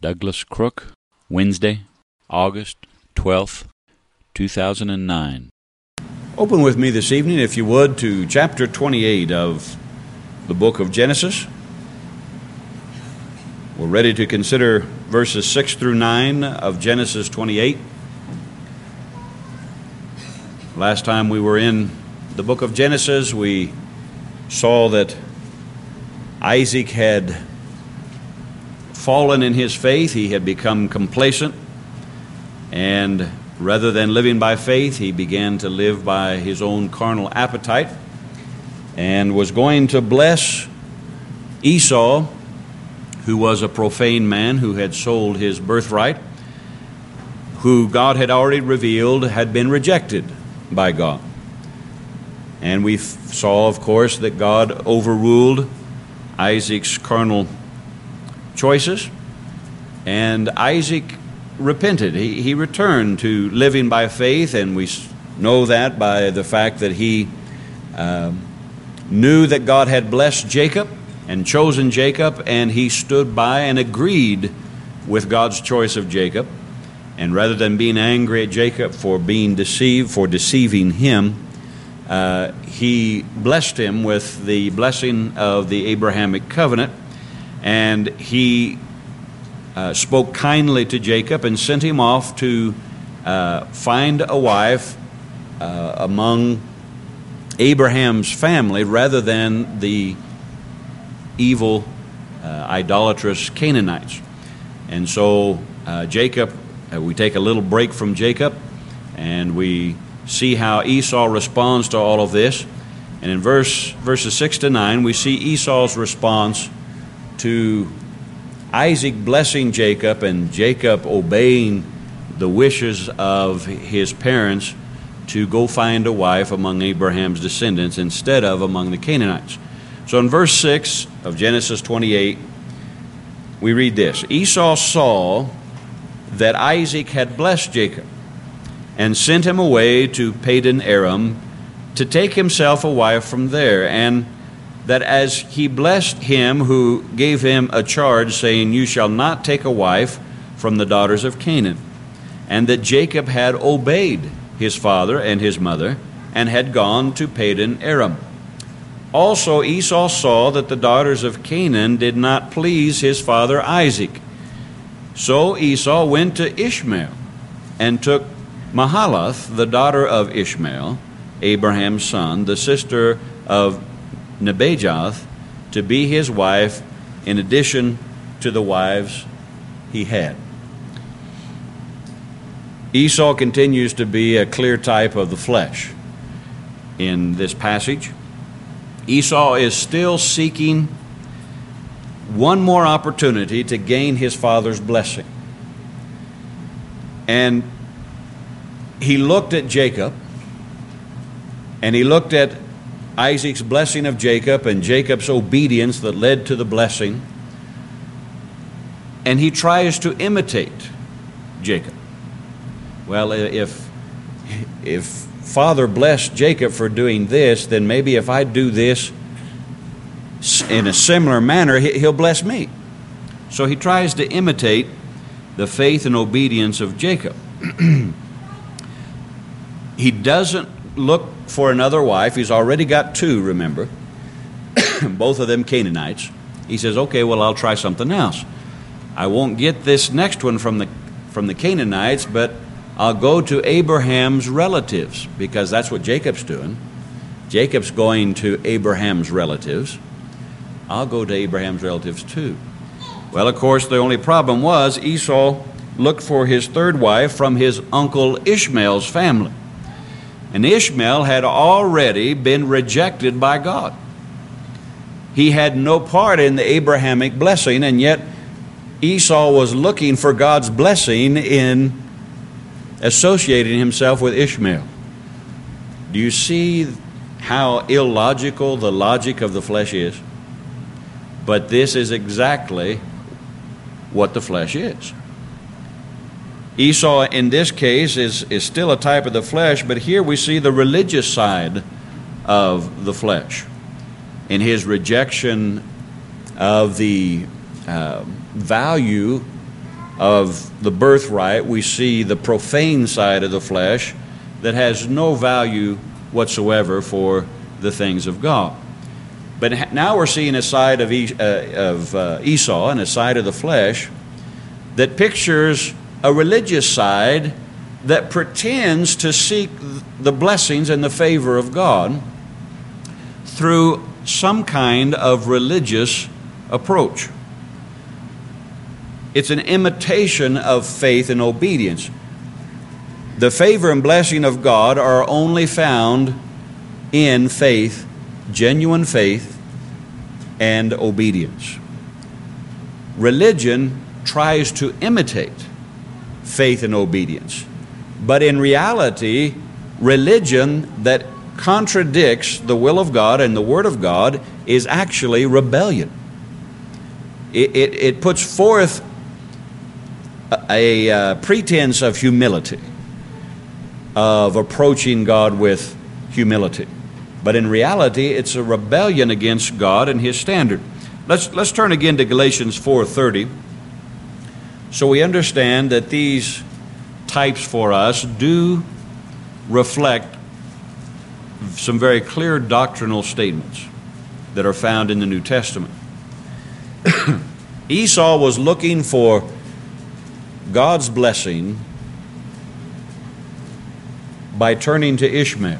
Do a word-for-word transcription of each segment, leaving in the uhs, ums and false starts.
Douglas Crook, Wednesday, August twelfth, two thousand nine. Open with me this evening, if you would, to chapter twenty-eight of the book of Genesis. We're ready to consider verses six through nine of Genesis twenty-eight. Last time we were in the book of Genesis, we saw that Isaac had fallen in his faith. He had become complacent, and rather than living by faith, he began to live by his own carnal appetite and was going to bless Esau, who was a profane man who had sold his birthright, who God had already revealed had been rejected by God. And we saw, of course, that God overruled Isaac's carnal choices, and Isaac repented. He, he returned to living by faith, and we know that by the fact that he uh, knew that God had blessed Jacob and chosen Jacob, and he stood by and agreed with God's choice of Jacob. And rather than being angry at Jacob for being deceived, for deceiving him, uh, he blessed him with the blessing of the Abrahamic covenant. And he uh, spoke kindly to Jacob and sent him off to uh, find a wife uh, among Abraham's family rather than the evil, uh, idolatrous Canaanites. And so uh, Jacob, uh, we take a little break from Jacob, and we see how Esau responds to all of this. And in verse verses six to nine, we see Esau's response to Isaac blessing Jacob and Jacob obeying the wishes of his parents to go find a wife among Abraham's descendants instead of among the Canaanites. So in verse six of Genesis twenty-eight, we read this: Esau saw that Isaac had blessed Jacob and sent him away to Padan Aram to take himself a wife from there, and that as he blessed him who gave him a charge, saying, "You shall not take a wife from the daughters of Canaan," and that Jacob had obeyed his father and his mother, and had gone to Padan Aram. Also Esau saw that the daughters of Canaan did not please his father Isaac. So Esau went to Ishmael, and took Mahalath, the daughter of Ishmael, Abraham's son, the sister of Nebajoth, to be his wife, in addition to the wives he had. Esau continues to be a clear type of the flesh in this passage. Esau is still seeking one more opportunity to gain his father's blessing. And he looked at Jacob, and he looked at Isaac's blessing of Jacob and Jacob's obedience that led to the blessing, and he tries to imitate Jacob. Well, if if Father blessed Jacob for doing this, then maybe if I do this in a similar manner, he'll bless me. So he tries to imitate the faith and obedience of Jacob. He doesn't look for another wife. He's already got two, remember, both of them Canaanites. He says, okay, well, I'll try something else. I won't get this next one from the from the Canaanites, but I'll go to Abraham's relatives, because that's what Jacob's doing. Jacob's going to Abraham's relatives. I'll go to Abraham's relatives too. Well, of course, the only problem was Esau looked for his third wife from his uncle Ishmael's family. And Ishmael had already been rejected by God. He had no part in the Abrahamic blessing, and yet Esau was looking for God's blessing in associating himself with Ishmael. Do you see how illogical the logic of the flesh is? But this is exactly what the flesh is. Esau, in this case, is, is still a type of the flesh, but here we see the religious side of the flesh in his rejection of the uh, value of the birthright, we see the profane side of the flesh that has no value whatsoever for the things of God. But now we're seeing a side of, e- uh, of uh, Esau and a side of the flesh that pictures a religious side that pretends to seek the blessings and the favor of God through some kind of religious approach. It's an imitation of faith and obedience. The favor and blessing of God are only found in faith, genuine faith, and obedience. Religion tries to imitate faith and obedience, but in reality, religion that contradicts the will of God and the Word of God is actually rebellion. It, it, it puts forth a, a pretense of humility, of approaching God with humility. But in reality, it's a rebellion against God and His standard. Let's, let's turn again to Galatians four thirty. So we understand that these types for us do reflect some very clear doctrinal statements that are found in the New Testament. Esau was looking for God's blessing by turning to Ishmael.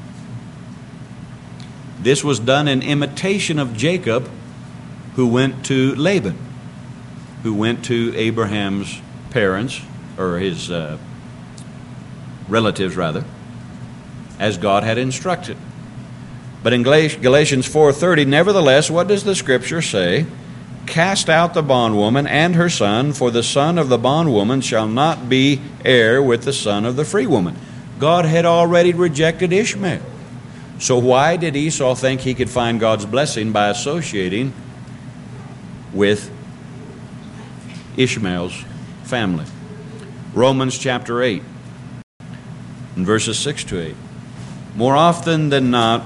This was done in imitation of Jacob, who went to Laban, who went to Abraham's parents, or his uh, relatives rather, as God had instructed. But in Galatians four thirty, nevertheless, what does the Scripture say? Cast out the bondwoman and her son, for the son of the bondwoman shall not be heir with the son of the free woman. God had already rejected Ishmael. So why did Esau think he could find God's blessing by associating with Ishmael's family? Romans chapter eight, and verses six to eight. More often than not,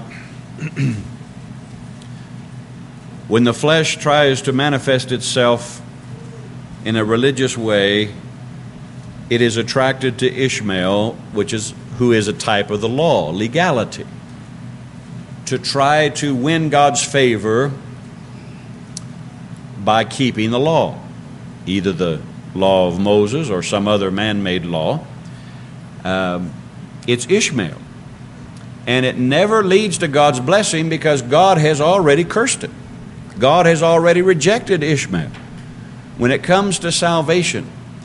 when the flesh tries to manifest itself in a religious way, it is attracted to Ishmael, which is who is a type of the law, legality, to try to win God's favor by keeping the law, either the law of Moses or some other man-made law. Um, it's Ishmael. And it never leads to God's blessing because God has already cursed it. God has already rejected Ishmael. When it comes to salvation,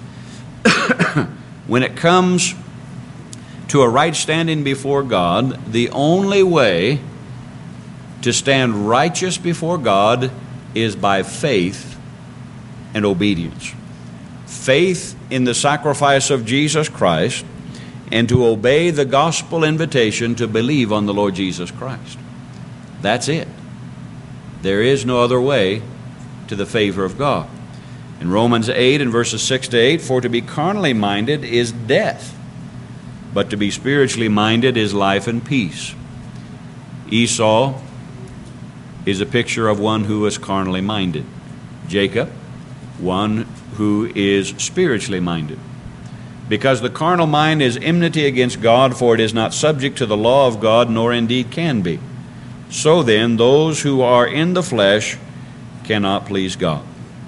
when it comes to a right standing before God, the only way to stand righteous before God is by faith and obedience. Faith in the sacrifice of Jesus Christ, and to obey the gospel invitation to believe on the Lord Jesus Christ. That's it. There is no other way to the favor of God. In Romans eight and verses six to eight, for to be carnally minded is death, but to be spiritually minded is life and peace. Esau is a picture of one who is carnally minded. Jacob, one who is spiritually minded. Because the carnal mind is enmity against God, for it is not subject to the law of God, nor indeed can be. So then, those who are in the flesh cannot please God.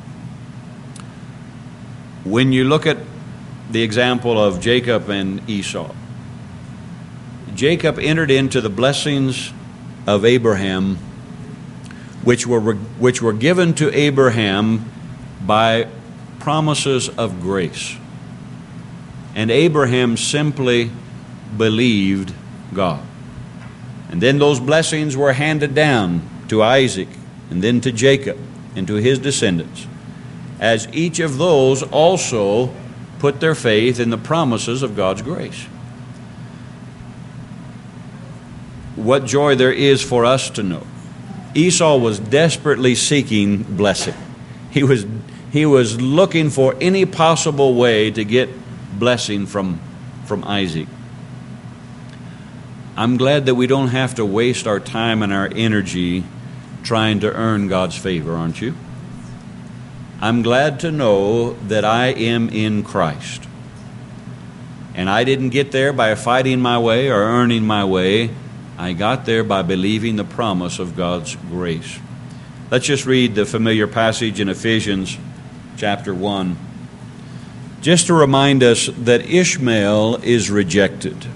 When you look at the example of Jacob and Esau, Jacob entered into the blessings of Abraham, which were, which were given to Abraham by promises of grace. And Abraham simply believed God. And then those blessings were handed down to Isaac, and then to Jacob, and to his descendants, as each of those also put their faith in the promises of God's grace. What joy there is for us to know. Esau was desperately seeking blessing. He was, he was looking for any possible way to get blessing from, from Isaac. I'm glad that we don't have to waste our time and our energy trying to earn God's favor, aren't you? I'm glad to know that I am in Christ. And I didn't get there by fighting my way or earning my way. I got there by believing the promise of God's grace. Let's just read the familiar passage in Ephesians chapter one, just to remind us that Ishmael is rejected.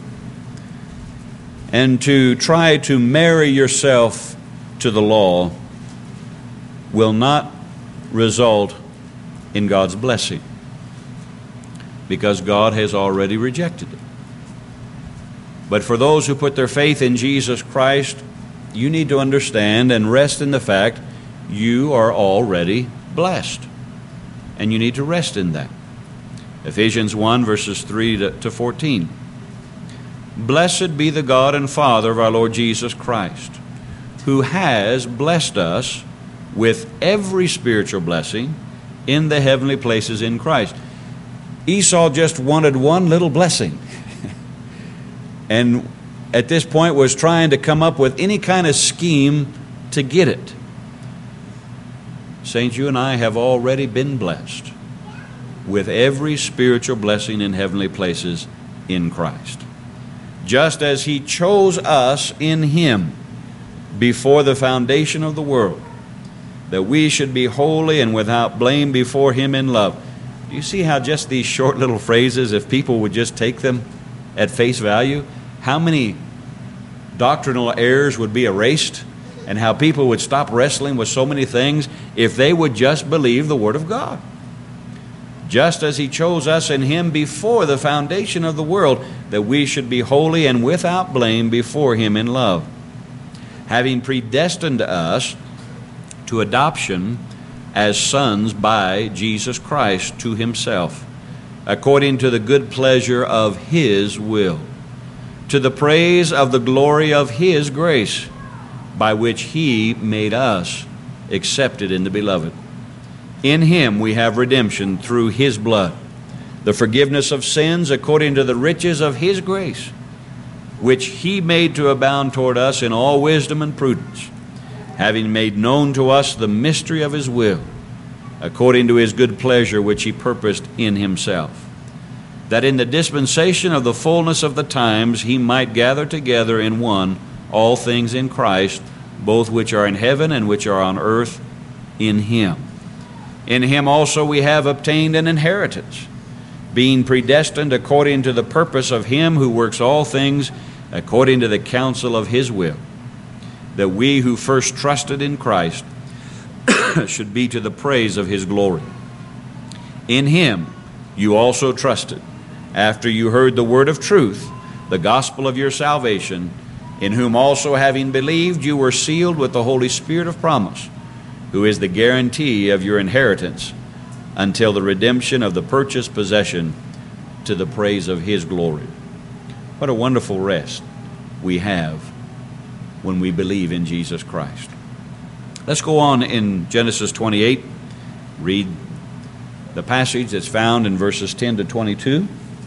And to try to marry yourself to the law will not result in God's blessing, because God has already rejected it. But for those who put their faith in Jesus Christ, you need to understand and rest in the fact you are already blessed. And you need to rest in that. Ephesians one, verses three to fourteen. Blessed be the God and Father of our Lord Jesus Christ, who has blessed us with every spiritual blessing in the heavenly places in Christ. Esau just wanted one little blessing. And at this point was trying to come up with any kind of scheme to get it. Saints, you and I have already been blessed with every spiritual blessing in heavenly places in Christ. Just as He chose us in Him before the foundation of the world, that we should be holy and without blame before Him in love. Do you see how just these short little phrases, if people would just take them at face value, how many doctrinal errors would be erased, and how people would stop wrestling with so many things if they would just believe the Word of God. Just as He chose us in Him before the foundation of the world, that we should be holy and without blame before Him in love, having predestined us to adoption as sons by Jesus Christ to Himself, according to the good pleasure of His will, to the praise of the glory of His grace, by which He made us accepted in the Beloved. In Him we have redemption through His blood, the forgiveness of sins according to the riches of His grace, which He made to abound toward us in all wisdom and prudence, having made known to us the mystery of His will, according to His good pleasure which He purposed in Himself, that in the dispensation of the fullness of the times He might gather together in one all things in Christ, both which are in heaven and which are on earth, in Him. In Him also we have obtained an inheritance, being predestined according to the purpose of Him who works all things according to the counsel of His will, that we who first trusted in Christ should be to the praise of His glory. In Him you also trusted, after you heard the word of truth, the gospel of your salvation, in whom also having believed you were sealed with the Holy Spirit of promise, who is the guarantee of your inheritance until the redemption of the purchased possession, to the praise of His glory. What a wonderful rest we have when we believe in Jesus Christ. Let's go on in Genesis twenty-eight, read the passage that's found in verses ten to twenty-two.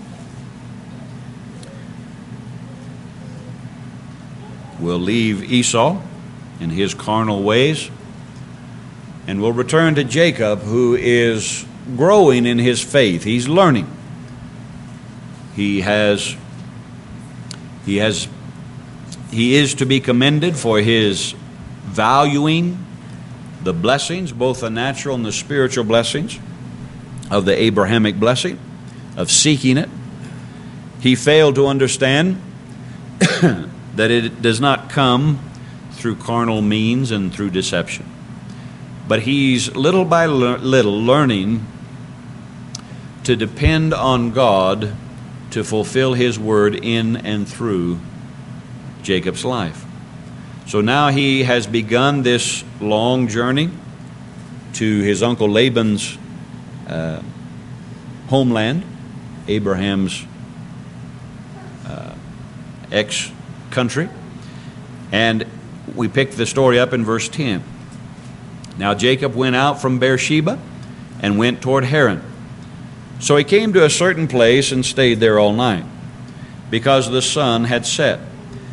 We'll leave Esau and his carnal ways, and we'll return to Jacob, who is growing in his faith. He's learning. He has, he has, he is to be commended for his valuing the blessings, both the natural and the spiritual blessings of the Abrahamic blessing, of seeking it. He failed to understand that it does not come through carnal means and through deception. But he's little by little learning to depend on God to fulfill His word in and through Jacob's life. So now he has begun this long journey to his uncle Laban's uh, homeland, Abraham's uh, ex-country. And we pick the story up in verse ten. Now Jacob went out from Beersheba and went toward Haran. So he came to a certain place and stayed there all night, because the sun had set.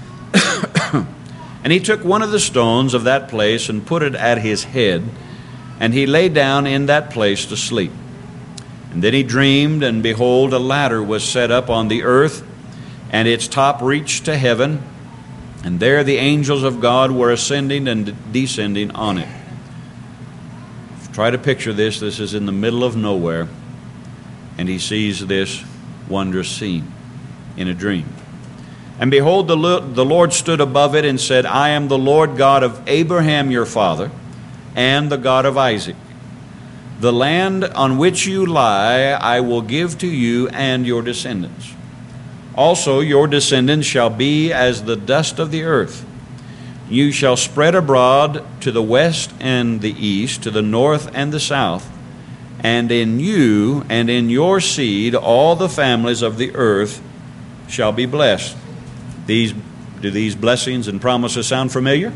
And he took one of the stones of that place and put it at his head, and he lay down in that place to sleep. And then he dreamed, and behold, a ladder was set up on the earth, and its top reached to heaven, and there the angels of God were ascending and descending on it. Try to picture this. This is in the middle of nowhere, and he sees this wondrous scene in a dream. And behold, the Lord stood above it and said, I am the Lord God of Abraham your father, and the God of Isaac. The land on which you lie I will give to you and your descendants. Also your descendants shall be as the dust of the earth. You shall spread abroad to the west and the east, to the north and the south. And in you and in your seed all the families of the earth shall be blessed. These, do these blessings and promises sound familiar?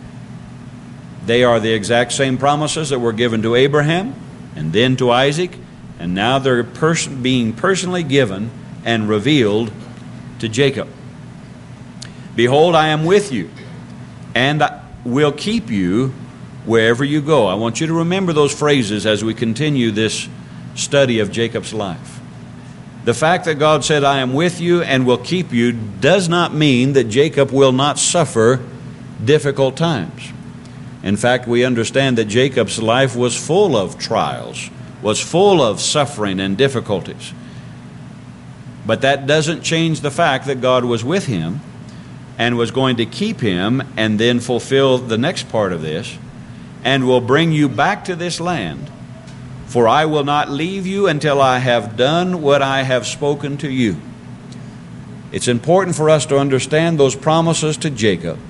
They are the exact same promises that were given to Abraham and then to Isaac, and now they're pers- being personally given and revealed to Jacob. Behold, I am with you, and I will keep you wherever you go. I want you to remember those phrases as we continue this study of Jacob's life. The fact that God said, I am with you and will keep you, does not mean that Jacob will not suffer difficult times. In fact, we understand that Jacob's life was full of trials, was full of suffering and difficulties. But that doesn't change the fact that God was with him and was going to keep him, and then fulfill the next part of this, and will bring you back to this land. For I will not leave you until I have done what I have spoken to you. It's important for us to understand those promises to Jacob,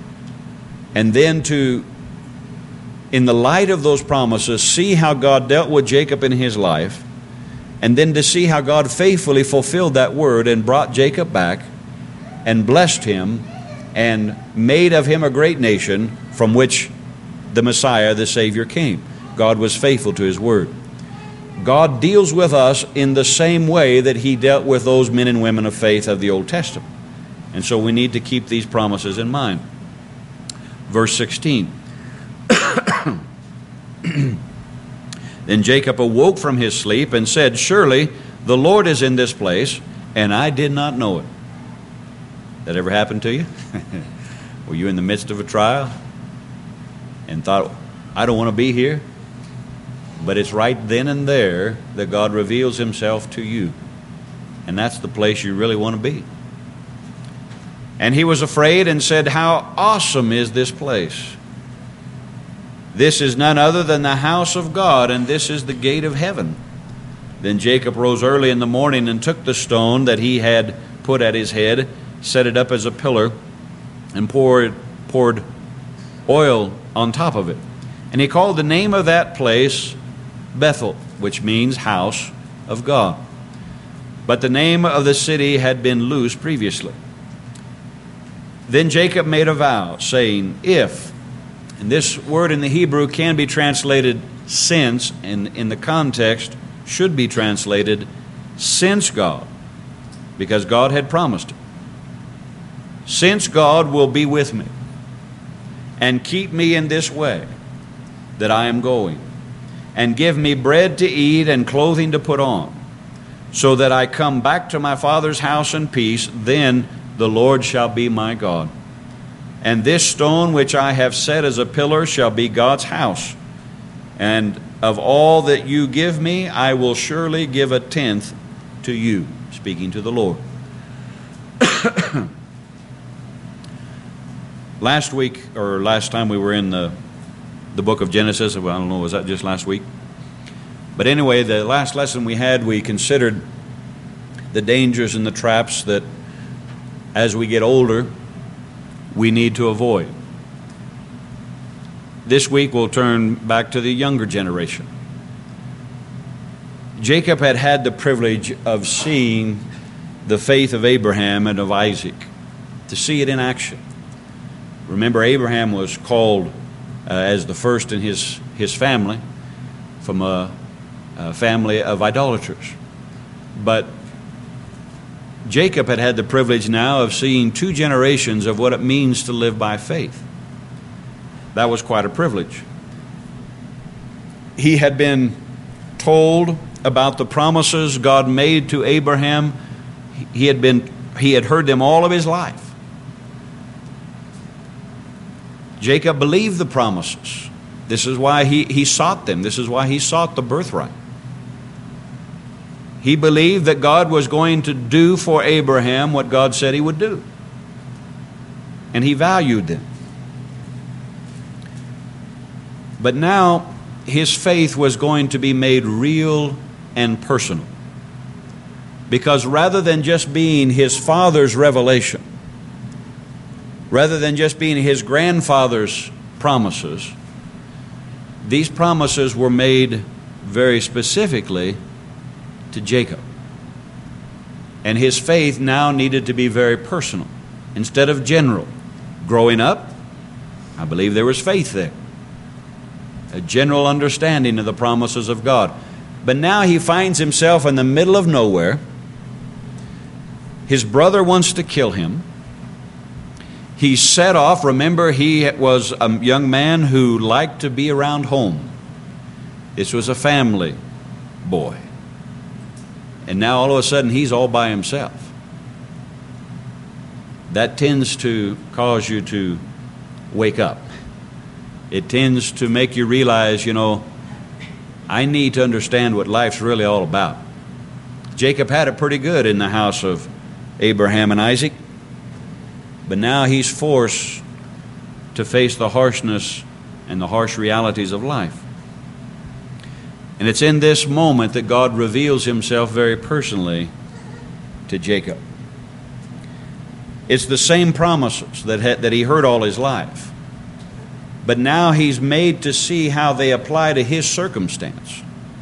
and then to, in the light of those promises, see how God dealt with Jacob in his life, and then to see how God faithfully fulfilled that word and brought Jacob back and blessed him and made of him a great nation from which the Messiah, the Savior, came. God was faithful to his word. God deals with us in the same way that he dealt with those men and women of faith of the Old Testament. And so we need to keep these promises in mind. Verse sixteen. Then Jacob awoke from his sleep and said, surely the Lord is in this place, and I did not know it. That ever happened to you? Were you in the midst of a trial and thought, I don't want to be here? But it's right then and there that God reveals himself to you. And that's the place you really want to be. And he was afraid and said, how awesome is this place? This is none other than the house of God, and this is the gate of heaven. Then Jacob rose early in the morning and took the stone that he had put at his head, set it up as a pillar, and poured, poured oil on top of it. And he called the name of that place Bethel, which means house of God. But the name of the city had been Luz previously. Then Jacob made a vow, saying, if, and this word in the Hebrew can be translated since, and in the context should be translated since God, because God had promised it. Since God will be with me and keep me in this way that I am going, and give me bread to eat and clothing to put on, so that I come back to my father's house in peace, then the Lord shall be my God. And this stone which I have set as a pillar shall be God's house. And of all that you give me, I will surely give a tenth to you. Speaking to the Lord. Last week, or last time we were in the the book of Genesis, well, I don't know, was that just last week? But anyway, the last lesson we had, we considered the dangers and the traps that as we get older, we need to avoid. This week we'll turn back to the younger generation. Jacob had had the privilege of seeing the faith of Abraham and of Isaac, to see it in action. Remember, Abraham was called uh, as the first in his, his family from a, a family of idolaters. But Jacob had had the privilege now of seeing two generations of what it means to live by faith. That was quite a privilege. he had been told about the promises God made to Abraham. He had been, he had heard them all of his life. Jacob believed the promises. This is why he, he sought them. This is why he sought the birthright. He believed that God was going to do for Abraham what God said he would do. And he valued them. But now his faith was going to be made real and personal. Because rather than just being his father's revelation, rather than just being his grandfather's promises, these promises were made very specifically to Jacob. And his faith now needed to be very personal instead of general. Growing up, I believe there was faith there, a general understanding of the promises of God. But now he finds himself in the middle of nowhere. His brother wants to kill him. He's set off. Remember, he was a young man who liked to be around home. This was a family boy. And now all of a sudden he's all by himself. That tends to cause you to wake up. It tends to make you realize, you know, I need to understand what life's really all about. Jacob had it pretty good in the house of Abraham and Isaac, but now he's forced to face the harshness and the harsh realities of life. And it's in this moment that God reveals himself very personally to Jacob. It's the same promises that, ha- that he heard all his life. But now he's made to see how they apply to his circumstance.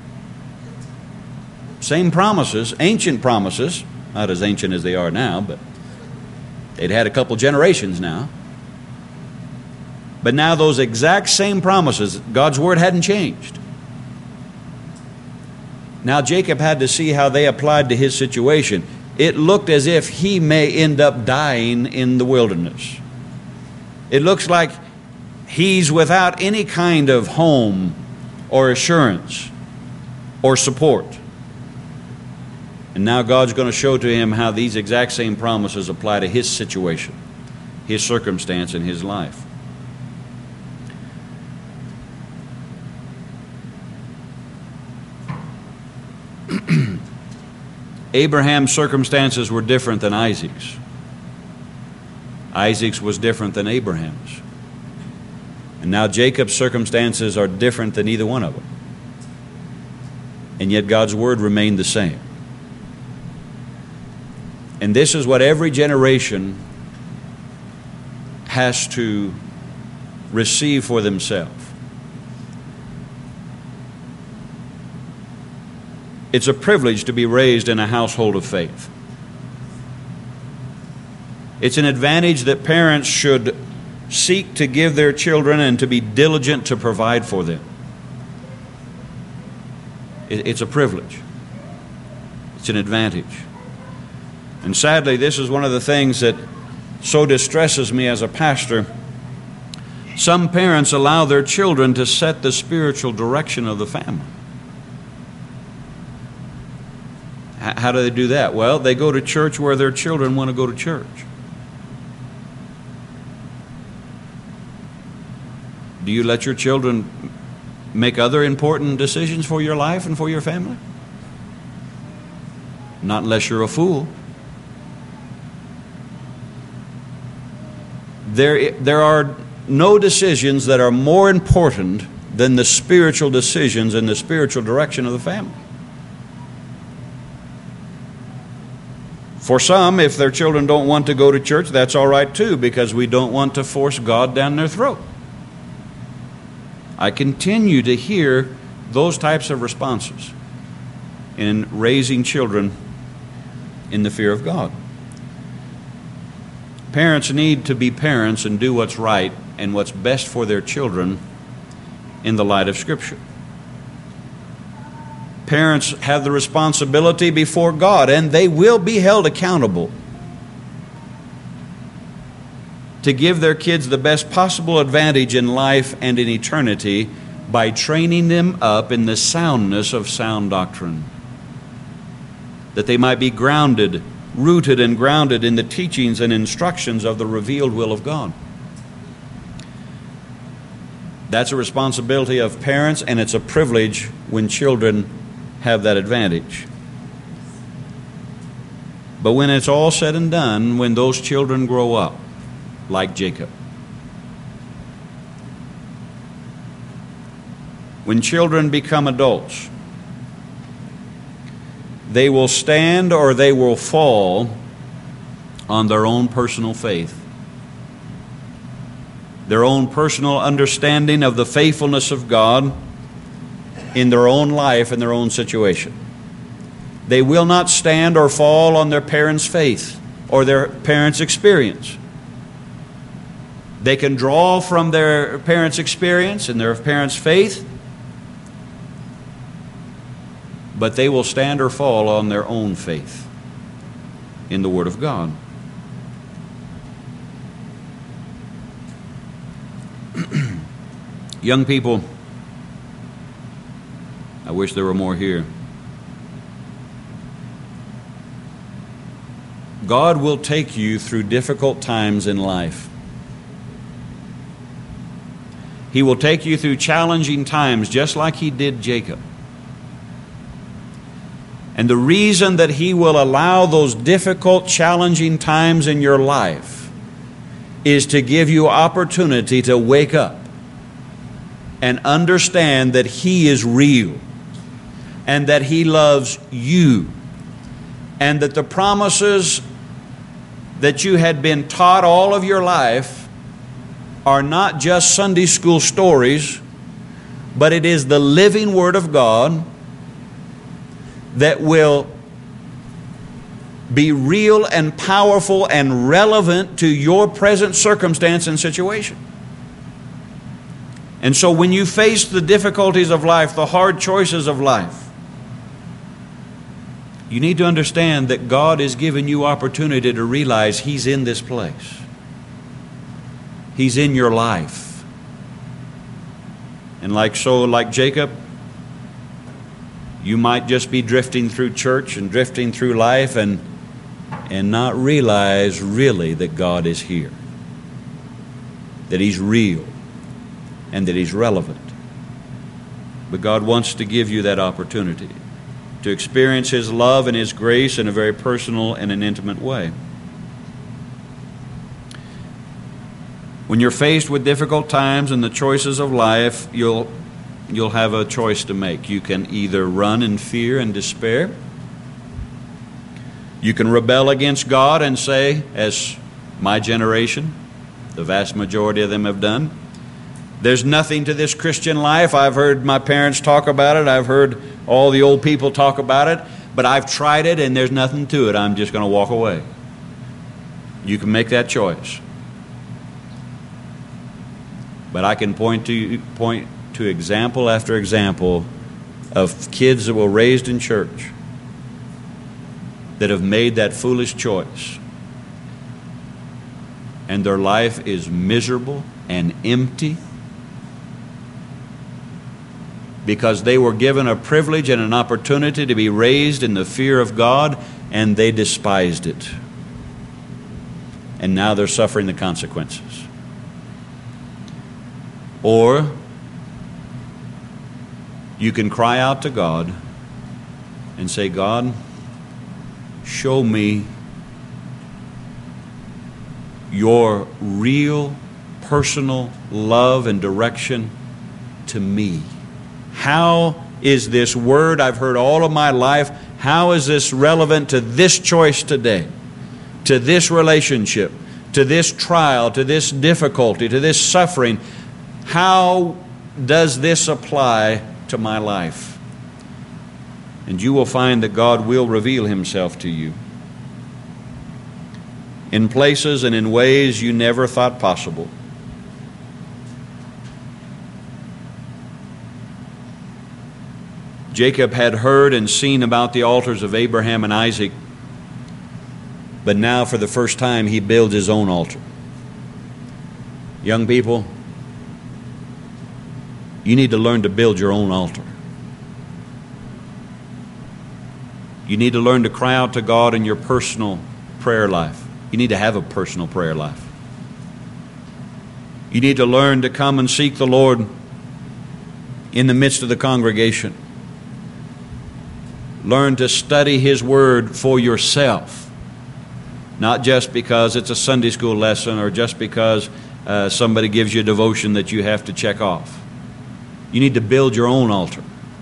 Same promises, ancient promises, not as ancient as they are now, but they'd had a couple generations now. But now those exact same promises, God's word hadn't changed. Now Jacob had to see how they applied to his situation. It looked as if he may end up dying in the wilderness. It looks like he's without any kind of home or assurance or support. And now God's going to show to him how these exact same promises apply to his situation, his circumstance, and his life. Abraham's circumstances were different than Isaac's. Isaac's was different than Abraham's. And now Jacob's circumstances are different than either one of them. And yet God's word remained the same. And this is what every generation has to receive for themselves. It's a privilege to be raised in a household of faith. It's an advantage that parents should seek to give their children and to be diligent to provide for them. It's a privilege. It's an advantage. And sadly, this is one of the things that so distresses me as a pastor. Some parents allow their children to set the spiritual direction of the family. How do they do that? Well, they go to church where their children want to go to church. Do you let your children make other important decisions for your life and for your family? Not unless you're a fool. There, there are no decisions that are more important than the spiritual decisions and the spiritual direction of the family. For some, if their children don't want to go to church, that's all right too, because we don't want to force God down their throat. I continue to hear those types of responses in raising children in the fear of God. Parents need to be parents and do what's right and what's best for their children in the light of Scripture. Parents have the responsibility before God, and they will be held accountable to give their kids the best possible advantage in life and in eternity by training them up in the soundness of sound doctrine, that they might be grounded, rooted and grounded in the teachings and instructions of the revealed will of God. That's a responsibility of parents, and it's a privilege when children have that advantage. But when it's all said and done, when those children grow up, like Jacob, when children become adults, they will stand or they will fall on their own personal faith, their own personal understanding of the faithfulness of God in their own life and their own situation. They will not stand or fall on their parents' faith or their parents' experience. They can draw from their parents' experience and their parents' faith, but they will stand or fall on their own faith in the Word of God. Young people, I wish there were more here. God will take you through difficult times in life. He will take you through challenging times just like He did Jacob. And the reason that He will allow those difficult, challenging times in your life is to give you opportunity to wake up and understand that He is real and that He loves you, and that the promises that you had been taught all of your life are not just Sunday school stories, but it is the living Word of God that will be real and powerful and relevant to your present circumstance and situation. And so when you face the difficulties of life, the hard choices of life, you need to understand that God is giving you opportunity to realize He's in this place. He's in your life. And like so, like Jacob, you might just be drifting through church and drifting through life and, and not realize really that God is here, that He's real, and that He's relevant. But God wants to give you that opportunity to experience His love and His grace in a very personal and an intimate way. When you're faced with difficult times and the choices of life, you'll you'll have a choice to make. You can either run in fear and despair. You can rebel against God and say, as my generation, the vast majority of them have done, there's nothing to this Christian life. I've heard my parents talk about it. I've heard all the old people talk about it. But I've tried it and there's nothing to it. I'm just going to walk away. You can make that choice. But I can point to point to example after example of kids that were raised in church that have made that foolish choice. And their life is miserable and empty because they were given a privilege and an opportunity to be raised in the fear of God, and they despised it. And now they're suffering the consequences. Or you can cry out to God and say, God, show me your real, personal love and direction to me. How is this word I've heard all of my life, how is this relevant to this choice today, to this relationship, to this trial, to this difficulty, to this suffering? How does this apply to my life? And you will find that God will reveal Himself to you in places and in ways you never thought possible. Jacob had heard and seen about the altars of Abraham and Isaac, but now for the first time he builds his own altar. Young people, You need to learn to build your own altar. You need to learn to cry out to God in your personal prayer life. You need to have a personal prayer life. You need to learn to come and seek the Lord in the midst of the congregation. Learn to study His Word for yourself, not just because it's a Sunday school lesson or just because uh, somebody gives you a devotion that you have to check off. You need to build your own altar.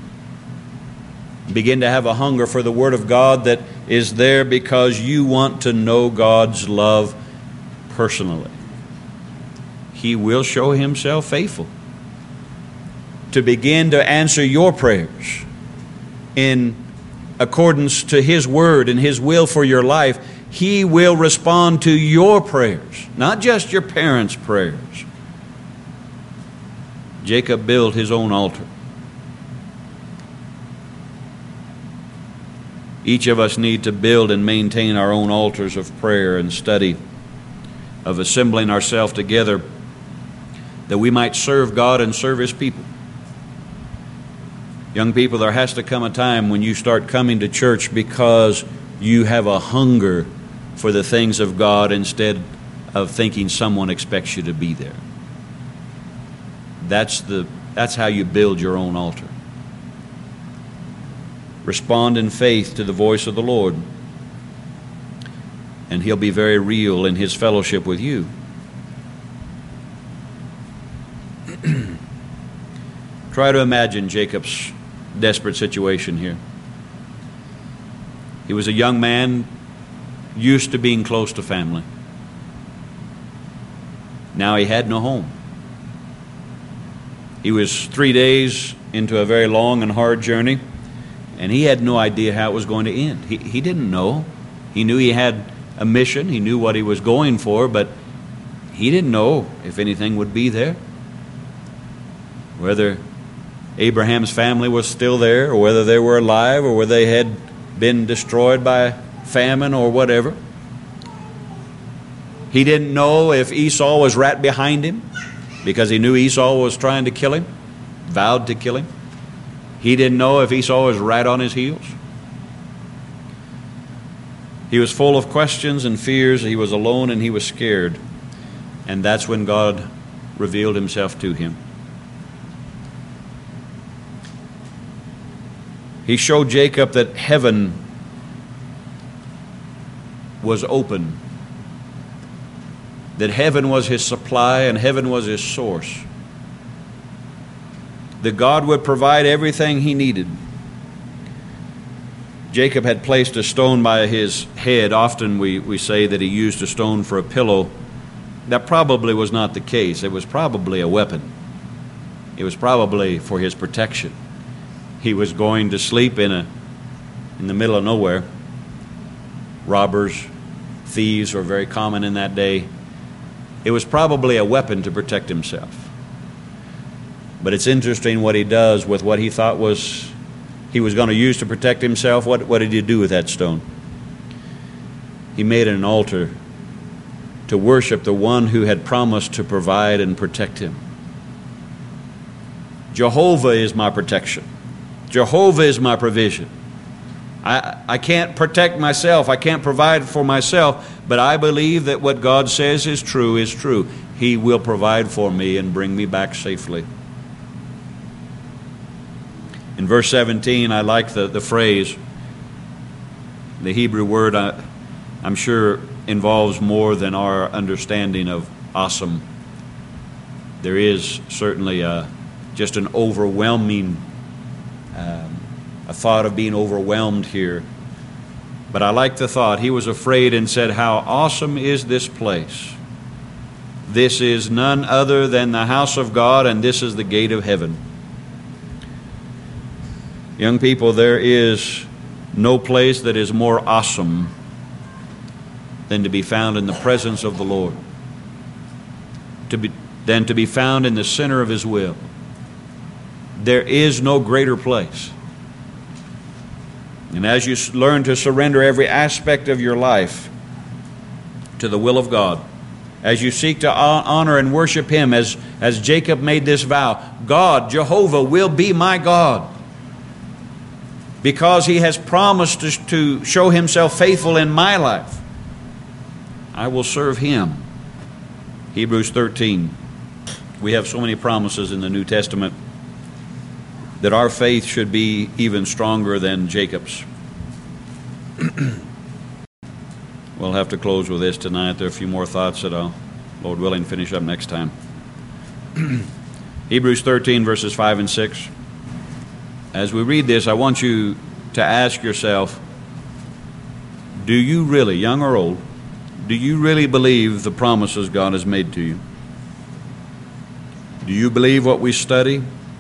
Begin to have a hunger for the Word of God that is there because you want to know God's love personally. He will show Himself faithful to begin to answer your prayers in accordance to His Word and His will for your life. He will respond to your prayers, not just your parents' prayers. Jacob built his own altar. Each of us need to build and maintain our own altars of prayer and study, of assembling ourselves together that we might serve God and serve His people. Young people, there has to come a time when you start coming to church because you have a hunger for the things of God instead of thinking someone expects you to be there. That's the that's how you build your own altar. Respond in faith to the voice of the Lord, and He'll be very real in His fellowship with you. Try to imagine Jacob's desperate situation here. He was a young man used to being close to family. Now he had no home. He was three days into a very long and hard journey, and he had no idea how it was going to end. He, he didn't know. He knew he had a mission. He knew what he was going for, but he didn't know if anything would be there. Whether Abraham's family was still there, or whether they were alive, or whether they had been destroyed by famine or whatever. He didn't know if Esau was right behind him, because he knew Esau was trying to kill him, vowed to kill him. He didn't know if Esau was right on his heels. He was full of questions and fears. He was alone and he was scared. And that's when God revealed Himself to him. He showed Jacob that heaven was open, that heaven was his supply and heaven was his source, that God would provide everything he needed. Jacob had placed a stone by his head. Often we, we say that he used a stone for a pillow. That probably was not the case. It was probably a weapon. It was probably for his protection. He was going to sleep in a in the middle of nowhere. Robbers, thieves were very common in that day. It was probably a weapon to protect himself. But it's interesting what he does with what he thought was he was going to use to protect himself. What, what did he do with that stone? He made an altar to worship the one who had promised to provide and protect him. Jehovah is my protection. Jehovah is my provision. I, I can't protect myself. I can't provide for myself, but I believe that what God says is true is true. He will provide for me and bring me back safely. In verse seventeen, I like the, the phrase. The Hebrew word, I, I'm sure, involves more than our understanding of awesome. There is certainly a, just an overwhelming Um, a thought of being overwhelmed here. But I like the thought. He was afraid and said, "How awesome is this place! This is none other than the house of God, and this is the gate of heaven." Young people, there is no place that is more awesome than to be found in the presence of the Lord, to be, than to be found in the center of His will. There is no greater place. And as you learn to surrender every aspect of your life to the will of God, as you seek to honor and worship Him, as, as Jacob made this vow, God, Jehovah, will be my God. Because He has promised to, to show Himself faithful in my life, I will serve Him. Hebrews thirteen. We have so many promises in the New Testament that our faith should be even stronger than Jacob's. We'll have to close with this tonight. There are a few more thoughts that I'll, Lord willing, finish up next time. Hebrews thirteen, verses five and six. As we read this, I want you to ask yourself, do you really, young or old, do you really believe the promises God has made to you? Do you believe what we study?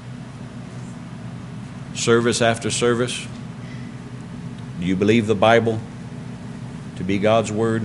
Service after service? Do you believe the Bible to be God's Word?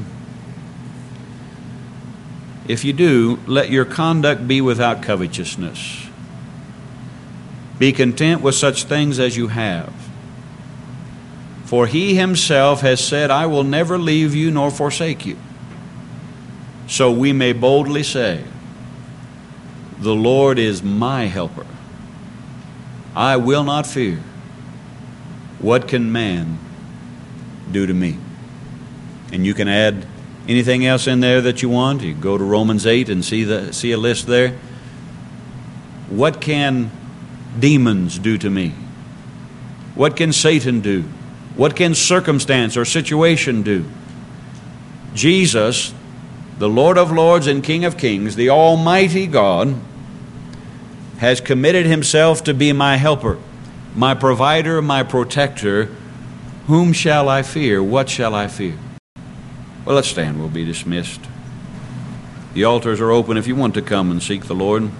If you do, let your conduct be without covetousness. Be content with such things as you have. For He Himself has said, I will never leave you nor forsake you. So we may boldly say, the Lord is my helper. I will not fear. What can man do to me? And you can add anything else in there that you want. You go to Romans eight and see the see a list there. What can demons do to me? What can Satan do? What can circumstance or situation do? Jesus, the Lord of Lords and King of Kings, the Almighty God, has committed Himself to be my helper, my provider, my protector. Whom shall I fear? What shall I fear? Well, let's stand. We'll be dismissed. The altars are open if you want to come and seek the Lord.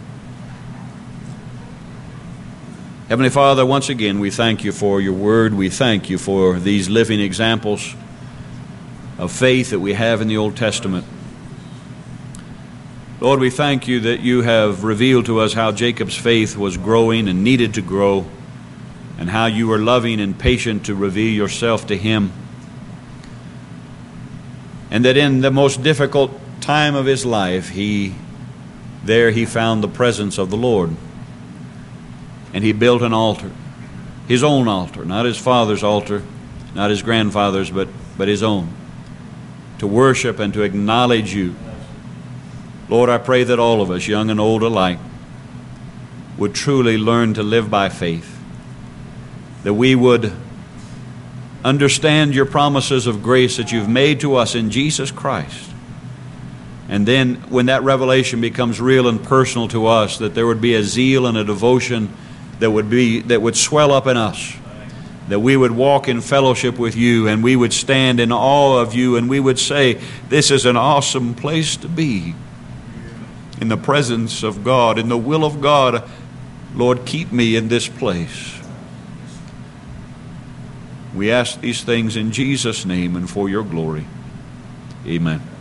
Heavenly Father, once again, we thank You for Your Word. We thank You for these living examples of faith that we have in the Old Testament. Lord, we thank You that You have revealed to us how Jacob's faith was growing and needed to grow, and how You were loving and patient to reveal Yourself to him. And that in the most difficult time of his life, he there he found the presence of the Lord. And he built an altar, his own altar, not his father's altar, not his grandfather's, but, but his own, to worship and to acknowledge You. Lord, I pray that all of us, young and old alike, would truly learn to live by faith, that we would understand Your promises of grace that You've made to us in Jesus Christ. And then when that revelation becomes real and personal to us, that there would be a zeal and a devotion that would be that would swell up in us, that we would walk in fellowship with You, and we would stand in awe of You, and we would say, this is an awesome place to be, in the presence of God, in the will of God. Lord, keep me in this place. We ask these things in Jesus' name and for Your glory. Amen.